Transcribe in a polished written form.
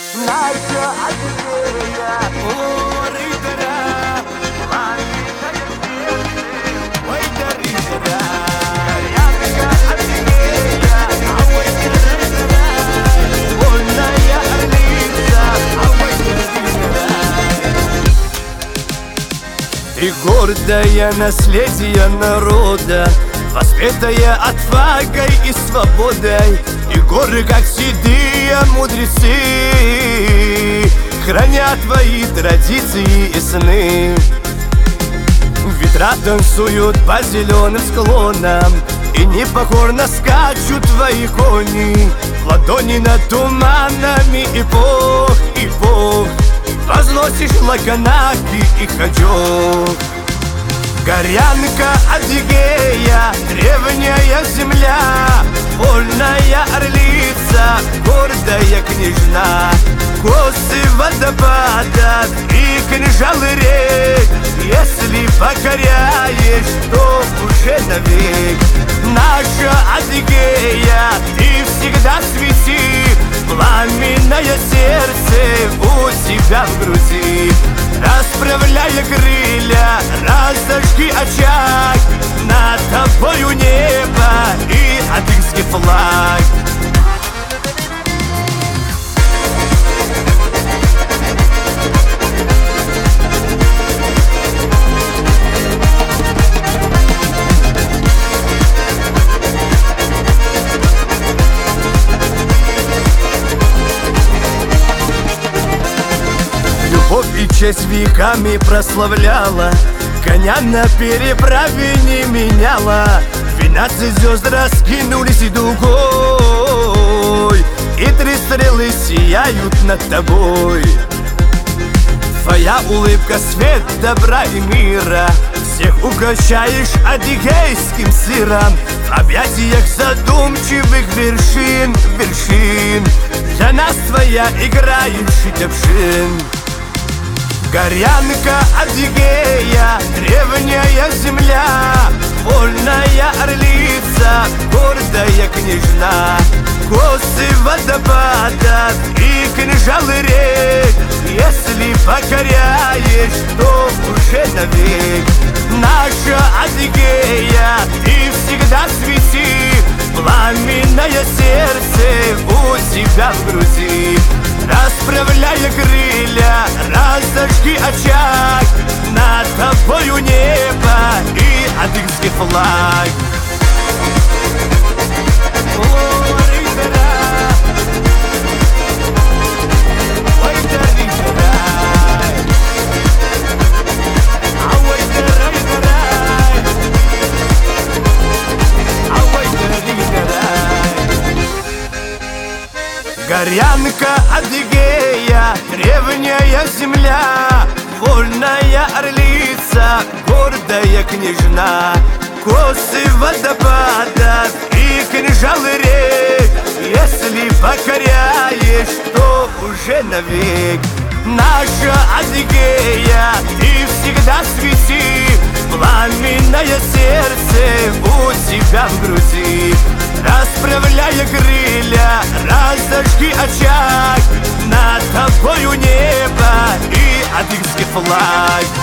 наша Адыгея. О, рыдара, Пламенное сердце, ой, да рыдара, горянка Адыгея. а ой, да рыдара, Вольная орлица, а ой, да рыдара. ты гордое наследие народа, воспетая отвагой и свободой. И горы, как седые мудрецы, хранят твои традиции и сны. Ветра танцуют по зеленым склонам, и непокорно скачут твои кони. В ладони над туманами эпох, эпох возносишь лаканаки и хаджок. Горянка Адыгея, древняя земля, вольная орлица, гордая княжна. Косы водопадов и кинжалы рек, если покоряешь, то уже навек. Наша Адыгея, ты всегда свети, пламенное сердце у тебя в груди. Расправляя крылья, разожги очаг, над тобою небо и адыгский флаг. Любовь и честь веками прославляла, коня на переправе не меняла. 12 звезд раскинулись дугой, и 3 стрелы сияют над тобой. Твоя улыбка — свет добра и мира, всех угощаешь адыгейским сыром. В объятиях задумчивых вершин, вершин для нас твоя играющий Тепшин. Горянка Адыгея, древняя земля, вольная орлица, гордая княжна. Косы водопадов и кинжалы рек, если покоряешь, то уже навек. Наша Адыгея, ты всегда свети, пламенное сердце у тебя в груди. Расправляя крылья, разожги очаг, над тобою небо и адыгский флаг. О, рыдара, ой, да рыдара, а ой, да рыдара, а ой, да рыдара. Горянка Адыгея, древняя земля, вольная орлица, гордая княжна. Косы водопадов и кинжалы рек, если покоряешь, то уже навек. Наша Адыгея, ты всегда свети, пламенное сердце у тебя в груди. Расправляя крылья, разожги очаг, над тобою небо и адыгский флаг.